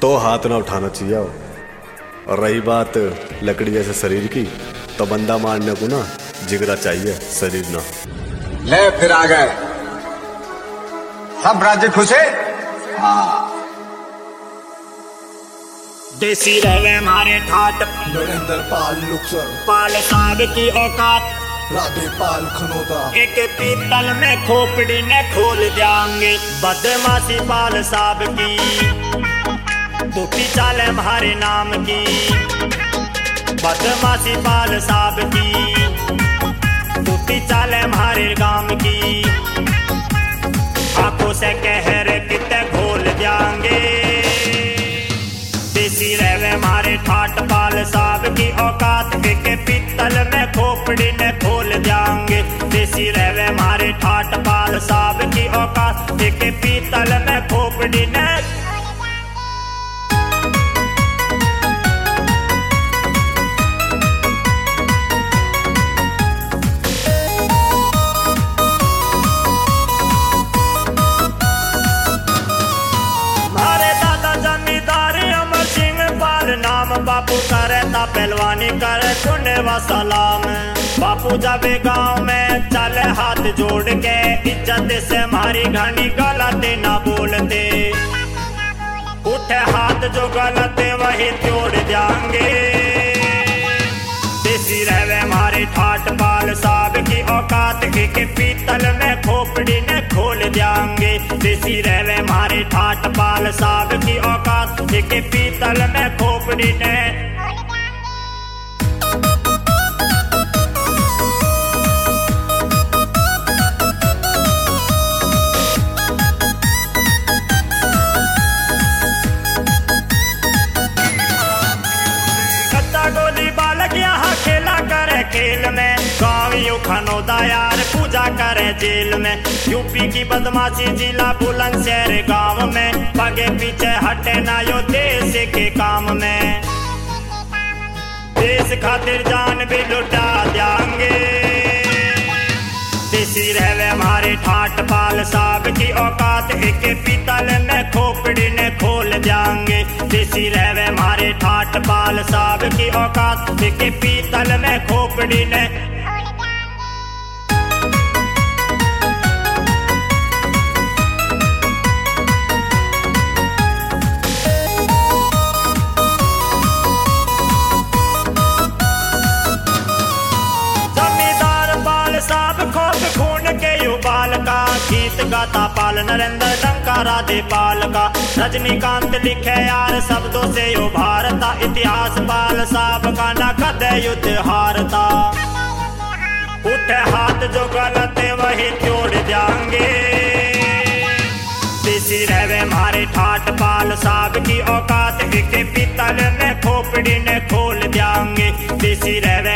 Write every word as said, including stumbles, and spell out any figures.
तो हाथ ना उठाना चाहिए। और रही बात लकड़ी जैसे शरीर की, तो बंदा मारने को ना जिगरा चाहिए, शरीर ना। ले फिर आ गए सब राज्य खुशे। हाँ देसी रहे हमारे ठाट नरेंद्र पाल लुक्सर, पाल साग की औकात राधे पाल खनोदा। एक पीतल में खोपड़ी ने खोल देंगे बदमाशी पाल साहब की। टूटी चाल हमारे नाम की बदमाशी पाल साहब की। टूटी चाल हमारे गांव की। आंखों से कहर कितने खोल देंगे। देसी रहे हमारे ठाट पाल साहब की औकात के पीतल में खोपड़ी ने खोल देंगे। देसी रहे हमारे ठाट पाल साहब की औकात के पीतल में खोपड़ी ने। बापू करे ता पहलवानी करे सुने वा सलाम। बापू जावे गांव में चले हाथ जोड़ के, इज्जत से हमारी घनी गलत ना बोलते। उठे हाथ जो गलत वही तोड़ देंगे। देसी रहे हमारे ठाट पाल साहब की औकात के पीतल में खोपड़ी ने खोल देंगे। देसी रहे हमारे ठाट पाल साहब की औकात के पीतल में खोपड़ी ने। गोली बालक यहाँ खेला करे खेल में। गाँवियों खनोदा यार पूजा करे जेल में। यूपी की बदमाशी जिला बुलंदशहर गांव में। पगे पीछे हटे ना यो देश के काम में। देश खातिर जान भी लुटा देंगे। देसी रहे हमारे ठाट पाल साहब की औकात के पीतल में खोपड़ी ने खोल देंगे। देसी रहे हमारे ठाट पाल साहब की औकात के पीतल में खोपड़ी ने। गीत गाता पाल नरेंद्र डंका राधे पाल का। रजनीकांत लिखे यार शब्दों से यो भारता। इतिहास पाल साहब का न कदे युद्ध हारता। उठे हाथ जो गलत वही तोड़ देंगे। देसी रहे हमारे ठाट पाल साहब की औकात के पीतल में खोपड़ी ने खोल देंगे। देसी रहे